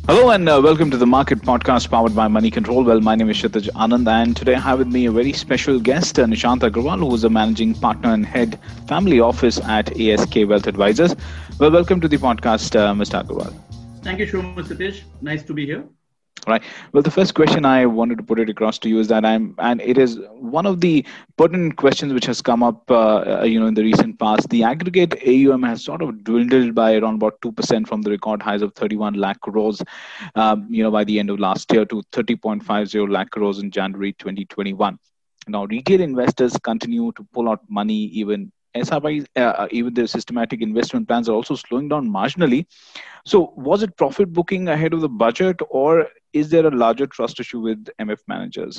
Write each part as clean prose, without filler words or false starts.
Hello and welcome to the Market Podcast powered by Money Control. Well, my name is Kshitij Anand, and today I have with me a very special guest, Nishant Agrawal, who is a managing partner and head family office at ASK Wealth Advisors. Well, welcome to the podcast, Mr. Agrawal. Thank you so much, Satish. Nice to be here. Right. Well, the first question I wanted to put it across to you is that and it is one of the pertinent questions which has come up, in the recent past. The aggregate AUM has sort of dwindled by around about 2% from the record highs of 31 lakh crores, by the end of last year to 30.50 lakh crores in January 2021. Now, retail investors continue to pull out money. Even SRIs, even their systematic investment plans are also slowing down marginally. So, was it profit booking ahead of the budget, or is there a larger trust issue with MF managers?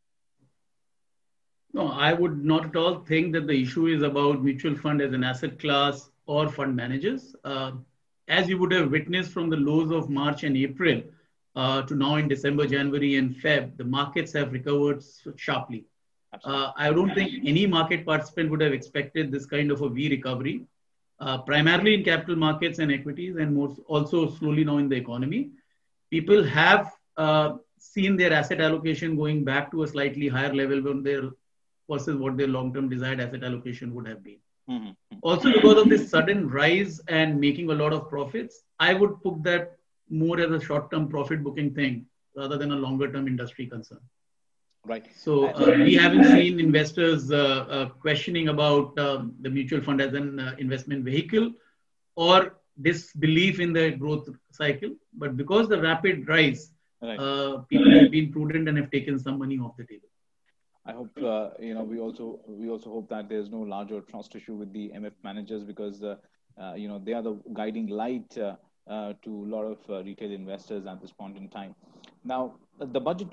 No, I would not at all think that the issue is about mutual fund as an asset class or fund managers. As you would have witnessed from the lows of March and April to now in December, January, and Feb, the markets have recovered sharply. I don't think any market participant would have expected this kind of a V recovery, primarily in capital markets and equities, and more also slowly now in the economy. People have seen their asset allocation going back to a slightly higher level versus what their long-term desired asset allocation would have been. Mm-hmm. Also, because of this sudden rise and making a lot of profits, I would put that more as a short-term profit booking thing rather than a longer-term industry concern. Right. So we haven't seen investors questioning about the mutual fund as an investment vehicle or disbelief in the growth cycle. But because the rapid rise, right, people have been prudent and have taken some money off the table. I hope we also hope that there's no larger trust issue with the MF managers, because they are the guiding light to a lot of retail investors at this point in time. Now, the budget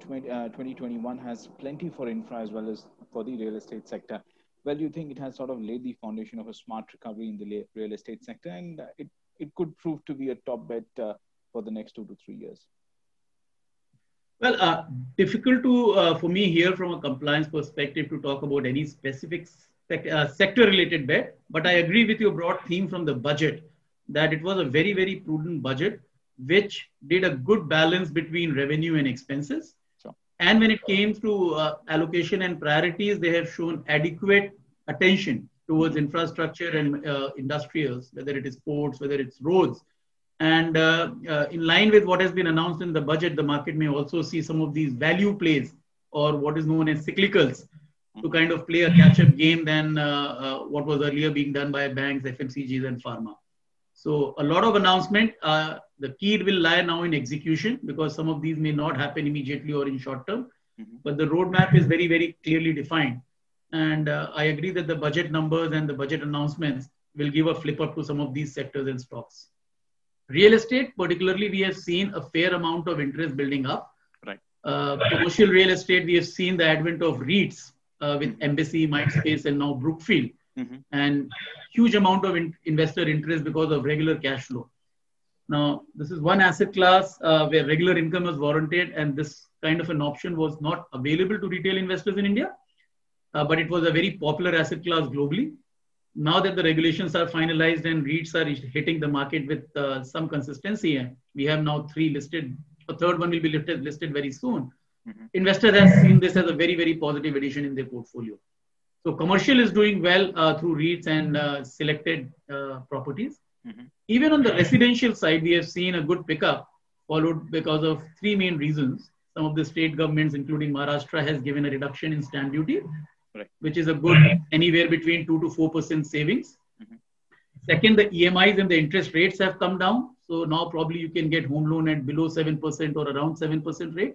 2021 has plenty for infra as well as for the real estate sector. Well, do you think it has sort of laid the foundation of a smart recovery in the real estate sector, and it could prove to be a top bet for the next 2 to 3 years? Well, difficult for me here from a compliance perspective to talk about any specific sector-related bet, but I agree with your broad theme from the budget that it was a very, very prudent budget, which did a good balance between revenue and expenses. Sure. And when it came to allocation and priorities, they have shown adequate attention towards infrastructure and industrials, whether it is ports, whether it's roads. And in line with what has been announced in the budget, the market may also see some of these value plays or what is known as cyclicals to kind of play a catch-up game than what was earlier being done by banks, FMCGs, and pharma. So a lot of announcement. The key will lie now in execution, because some of these may not happen immediately or in short term. Mm-hmm. But the roadmap is very, very clearly defined. And I agree that the budget numbers and the budget announcements will give a flip up to some of these sectors and stocks. Real estate, particularly, we have seen a fair amount of interest building up. Right. Commercial real estate, we have seen the advent of REITs with Embassy, Mindspace, and now Brookfield. Mm-hmm. And huge amount of investor interest because of regular cash flow. Now, this is one asset class where regular income was warranted, and this kind of an option was not available to retail investors in India, but it was a very popular asset class globally. Now that the regulations are finalized and REITs are hitting the market with some consistency, we have now 3 listed. A third one will be listed very soon. Mm-hmm. Investors have seen this as a very, very positive addition in their portfolio. So commercial is doing well through REITs and selected properties. Mm-hmm. Even on the residential side, we have seen a good pickup, followed because of 3 main reasons. Some of the state governments, including Maharashtra, has given a reduction in stamp duty, right, which is a good anywhere between 2 to 4% savings. Mm-hmm. Second, the EMIs and the interest rates have come down. So now probably you can get home loan at below 7% or around 7% rate.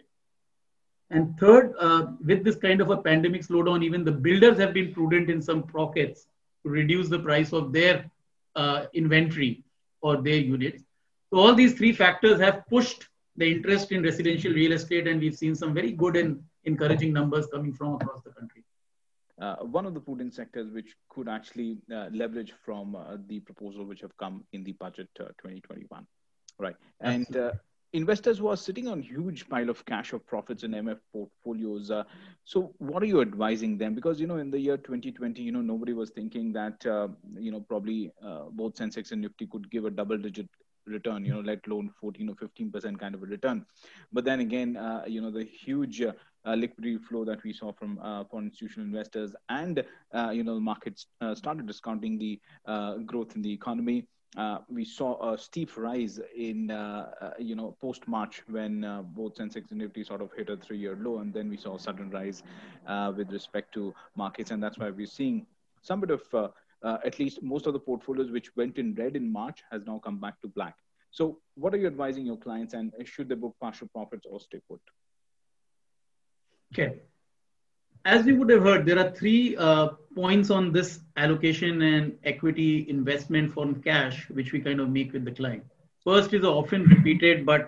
And third, with this kind of a pandemic slowdown, even the builders have been prudent in some pockets to reduce the price of their inventory or their units. So all these 3 factors have pushed the interest in residential real estate, and we've seen some very good and encouraging numbers coming from across the country. One of the prudent sectors which could actually leverage from the proposal which have come in the budget 2021, right? And investors who are sitting on huge pile of cash of profits in MF portfolios. So what are you advising them? Because, in the year 2020, nobody was thinking that, probably both Sensex and Nifty could give a double-digit return, let alone 14 or 15% kind of a return. But then again, the huge liquidity flow that we saw from foreign institutional investors, and the markets started discounting the growth in the economy. We saw a steep rise in post March, when both Sensex and Nifty sort of hit a 3-year low, and then we saw a sudden rise with respect to markets, and that's why we're seeing some bit of at least most of the portfolios which went in red in March has now come back to black. So what are you advising your clients, and should they book partial profits or stay put? Okay. As we would have heard, there are 3 points on this allocation and equity investment from cash, which we kind of make with the client. First is often repeated, but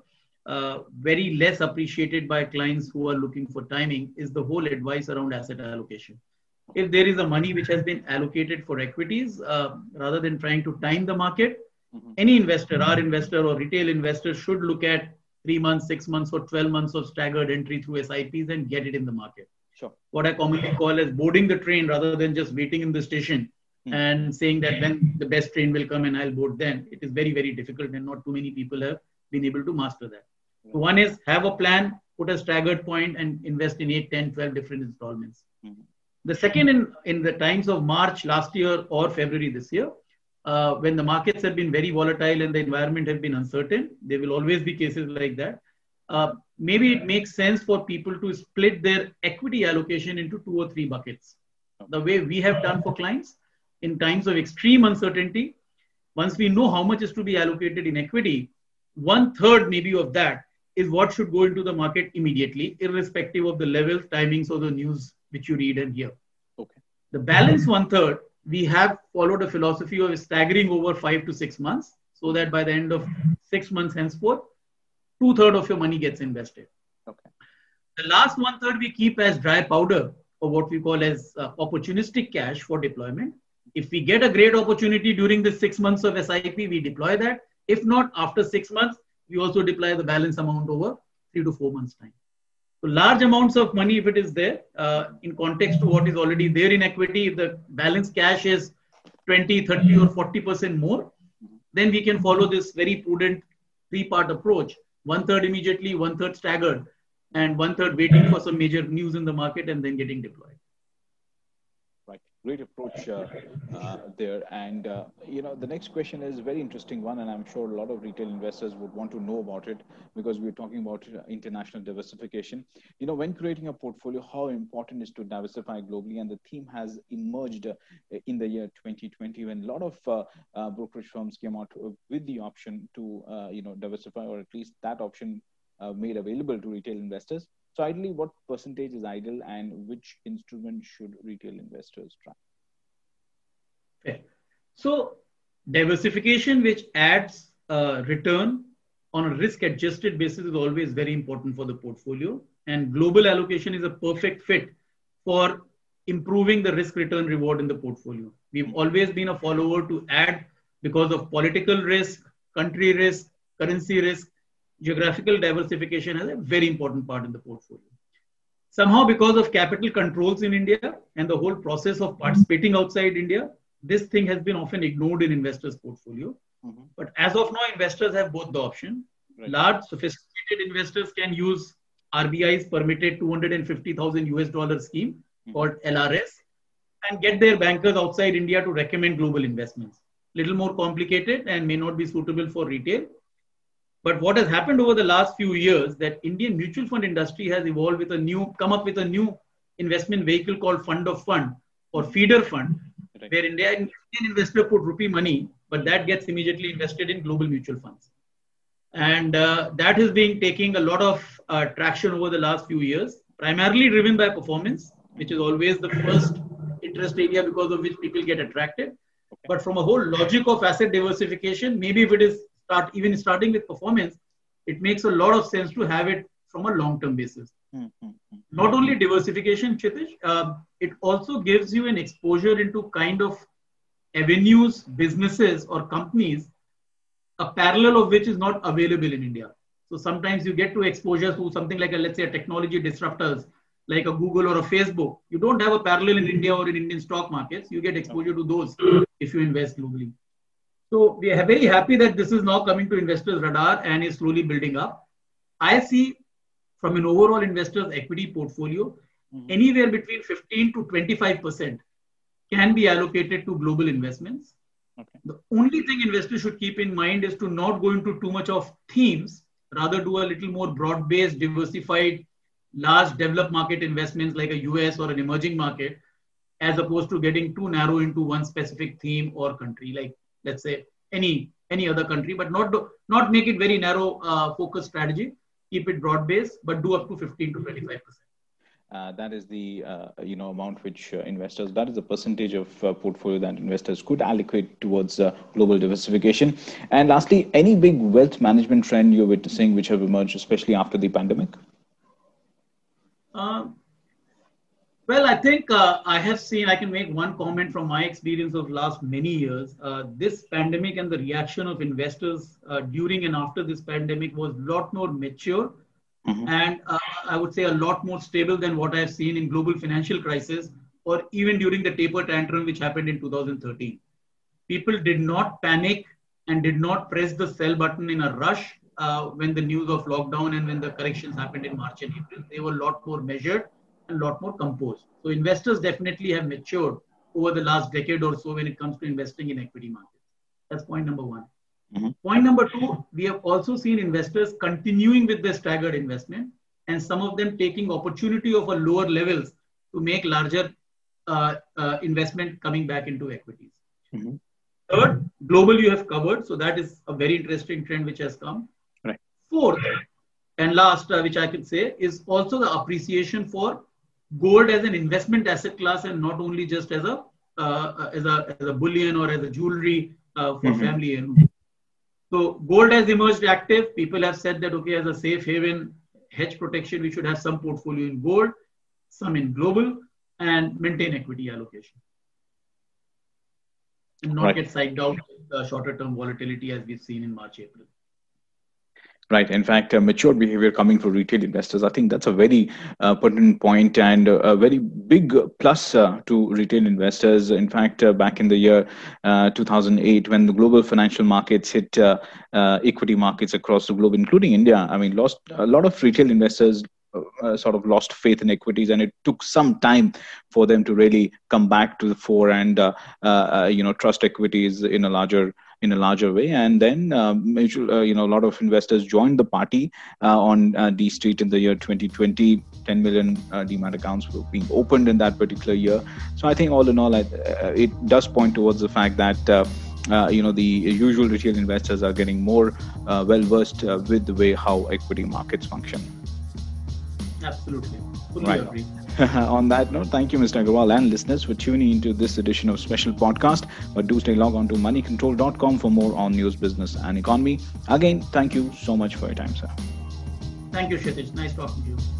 very less appreciated by clients who are looking for timing, is the whole advice around asset allocation. If there is a money which has been allocated for equities, rather than trying to time the market, any investor, our investor or retail investor, should look at 3 months, 6 months, or 12 months of staggered entry through SIPs and get it in the market. Sure. What I commonly call as boarding the train, rather than just waiting in the station and saying that when the best train will come and I'll board then. It is very, very difficult, and not too many people have been able to master that. So one is have a plan, put a staggered point, and invest in 8, 10, 12 different installments. The second, in the times of March last year or February this year, when the markets have been very volatile and the environment has been uncertain, there will always be cases like that. Maybe it makes sense for people to split their equity allocation into 2 or 3 buckets. The way we have done for clients in times of extreme uncertainty, once we know how much is to be allocated in equity, 1/3 maybe of that is what should go into the market immediately, irrespective of the levels, timings, or the news which you read and hear. Okay. The balance 1/3, we have followed a philosophy of staggering over 5 to 6 months, so that by the end of 6 months henceforth, 2/3 of your money gets invested. Okay. The last 1/3 we keep as dry powder, or what we call as opportunistic cash for deployment. If we get a great opportunity during the 6 months of SIP, we deploy that. If not, after 6 months, we also deploy the balance amount over 3 to 4 months' time. So large amounts of money, if it is there, in context to what is already there in equity, if the balance cash is 20, 30 or 40% more, then we can follow this very prudent 3-part approach. 1/3 immediately, 1/3 staggered, and 1/3 waiting for some major news in the market and then getting deployed. Right. Great approach there. And, the next question is a very interesting one, and I'm sure a lot of retail investors would want to know about it, because we're talking about international diversification. When creating a portfolio, how important is to diversify globally? And the theme has emerged in the year 2020, when a lot of brokerage firms came out with the option to, diversify, or at least that option made available to retail investors. So ideally, what percentage is idle, and which instrument should retail investors try? Okay. So diversification, which adds return on a risk-adjusted basis, is always very important for the portfolio. And global allocation is a perfect fit for improving the risk-return reward in the portfolio. We've always been a follower to add, because of political risk, country risk, currency risk. Geographical diversification has a very important part in the portfolio. Somehow, because of capital controls in India and the whole process of participating outside India, this thing has been often ignored in investors' portfolio. But as of now, investors have both the option. Right. Large, sophisticated investors can use RBI's permitted $250,000 scheme called LRS and get their bankers outside India to recommend global investments. Little more complicated and may not be suitable for retail. But what has happened over the last few years, that Indian mutual fund industry has evolved with come up with a new investment vehicle called fund of fund or feeder fund, right, where Indian investor put rupee money, but that gets immediately invested in global mutual funds. And that has been taking a lot of traction over the last few years, primarily driven by performance, which is always the first interest area because of which people get attracted. But from a whole logic of asset diversification, maybe if it is even starting with performance, it makes a lot of sense to have it from a long-term basis. Not only diversification, Kshitij, it also gives you an exposure into kind of avenues, businesses or companies, a parallel of which is not available in India. So sometimes you get to exposure to something like let's say a technology disruptors like a Google or a Facebook. You don't have a parallel in India or in Indian stock markets. You get exposure to those if you invest globally. So we are very happy that this is now coming to investors' radar and is slowly building up. I see from an overall investor's equity portfolio, anywhere between 15 to 25% can be allocated to global investments. Okay. The only thing investors should keep in mind is to not go into too much of themes, rather do a little more broad-based, diversified, large developed market investments like a US or an emerging market, as opposed to getting too narrow into one specific theme or country, like let's say any other country, but not make it very narrow focus strategy. Keep it broad-based, but do up to 15 to 25%. That is the amount which investors, that is the percentage of portfolio that investors could allocate towards global diversification. And lastly, any big wealth management trend you're witnessing which have emerged, especially after the pandemic? Well, I think I can make one comment from my experience of last many years. This pandemic and the reaction of investors during and after this pandemic was a lot more mature. Mm-hmm. And I would say a lot more stable than what I've seen in global financial crisis or even during the taper tantrum which happened in 2013. People did not panic and did not press the sell button in a rush when the news of lockdown and when the corrections happened in March and April. They were a lot more measured and a lot more composed. So investors definitely have matured over the last decade or so when it comes to investing in equity markets. That's point number one. Mm-hmm. Point number two, we have also seen investors continuing with their staggered investment and some of them taking opportunity of a lower levels to make larger investment coming back into equities. Mm-hmm. Third, global you have covered. So that is a very interesting trend which has come. Right. Fourth and last, which I could say is also the appreciation for gold as an investment asset class and not only just as a bullion or as a jewelry for mm-hmm. family and so gold has emerged active. People have said that, okay, as a safe haven hedge protection, we should have some portfolio in gold, some in global, and maintain equity allocation. And not get psyched out with shorter term volatility as we've seen in March, April. Right. In fact, mature behavior coming for retail investors. I think that's a very pertinent point and a very big plus to retail investors. In fact, back in the year 2008, when the global financial markets hit equity markets across the globe, including India, I mean, a lot of retail investors sort of lost faith in equities, and it took some time for them to really come back to the fore and trust equities in a larger way. And then a lot of investors joined the party on D Street in the year 2020. 10 million demat accounts were being opened in that particular year. So I think all in all, it does point towards the fact that the usual retail investors are getting more well-versed with the way how equity markets function. Absolutely. Fully agree. On that note, thank you, Mr. Agarwal, and listeners for tuning into this edition of Special Podcast. But do stay logged on to moneycontrol.com for more on news, business, and economy. Again, thank you so much for your time, sir. Thank you, Kshitij. Nice talking to you.